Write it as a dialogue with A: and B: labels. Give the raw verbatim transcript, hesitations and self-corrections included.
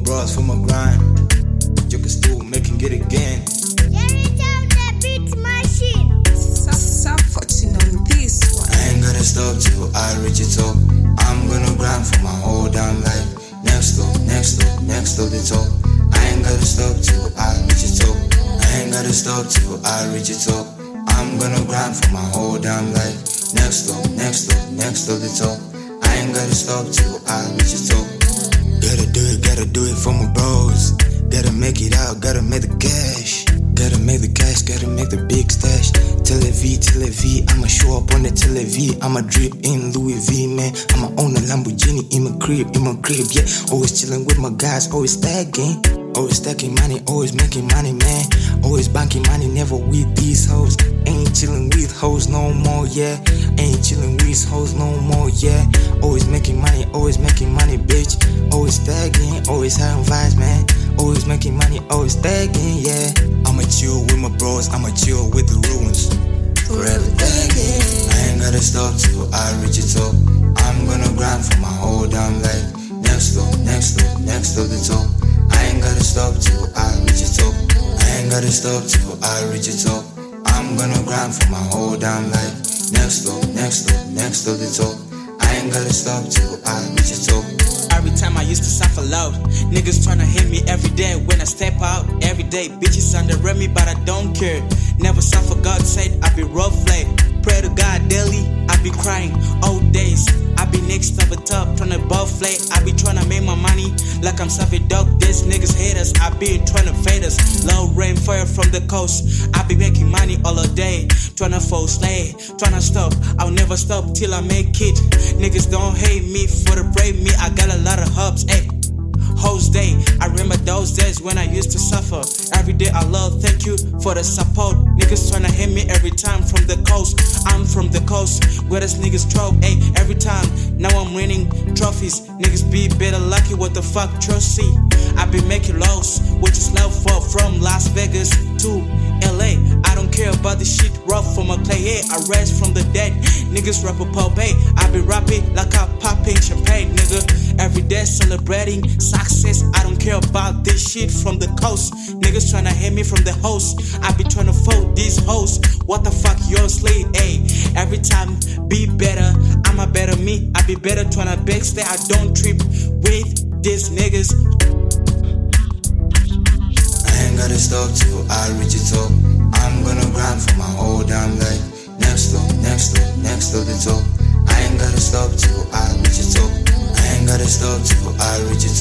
A: bros for my grind. You can still make it get again.
B: Jerry down that beat machine.
C: Suffering on this one.
A: I ain't gonna stop till I reach the top. I'm gonna grind for my whole damn life. Next up, next up, next up the top. I ain't gonna stop till I reach the top. I ain't gonna stop till I reach the top. I'm gonna grind for my whole damn life. Next up, next up, next up the top. I ain't gonna stop till I reach the top. Gotta do it, gotta do it for my bros. Gotta make it out, gotta make the cash. Gotta make the cash, gotta make the big stash. Tel Aviv, Tel Aviv, I'ma show up on the Tel Aviv. I'ma drip in Louis V, man. I'ma own a Lamborghini in my crib, in my crib, yeah. Always chillin' with my guys, always stacking. Always stacking money, always making money, man. Always banking money, never with these hoes. Ain't chillin' with hoes no more, yeah. Ain't chillin' with hoes no more, yeah. Always making money, always making money, bitch. Always stacking, always having vibes, man. Always making money, always stacking, yeah. I'ma chill with my bros, I'ma chill with the ruins. Forever stacking. I ain't gotta stop till I reach the top. I'm gonna grind for my whole damn life. Next up, next up, next up the top. I ain't gotta stop till I reach the top. I ain't gotta stop till I reach the top. I'm gonna grind for my whole damn life. Next up, next up, next up the top. I ain't gotta stop till I reach the top.
D: Every time I used to suffer loud, niggas tryna hit me every day when I step out. Every day, bitches underrate me, but I don't care. Never suffer, God said I be rough like. Pray to God daily, I be crying all days. I be next to the top, tryna buff flake. I be tryna make my money like I'm Savage Dog. These niggas hate us, I be tryna fade us. Low rain, fire from the coast. I be making money all the day, tryna fall slay, tryna stop. I'll never stop till I make it. Niggas don't hate me for the brave me. I got a lot of hubs, ayy. Whole day, I remember those days when I used to suffer. Every day I love, thank you for the support. Niggas tryna hit me every time from the coast. I'm from the coast, where this niggas troll, ayy. Every time, now I'm winning trophies. Niggas be better lucky, what the fuck, trust see. I be making lows, which is love for from Las Vegas to L A. I don't care about the shit rough from a clay, yeah. I rise from the dead, niggas rap a pop, ayy. I be rapping like I popping champagne, nigga. Every day celebrating success. I don't care about this shit from the coast. Niggas tryna hit me from the host. I be tryna fold these hoes. What the fuck, you're slave, ayy. Every time, be better. I'm a better me. I be better tryna backstay. I don't trip with these niggas.
A: I ain't gotta stop till I reach the top. I'm gonna grind for my whole damn life. Next up, next up, next up the top. I ain't gotta stop till I reach the top. I ain't gotta stop till I reach the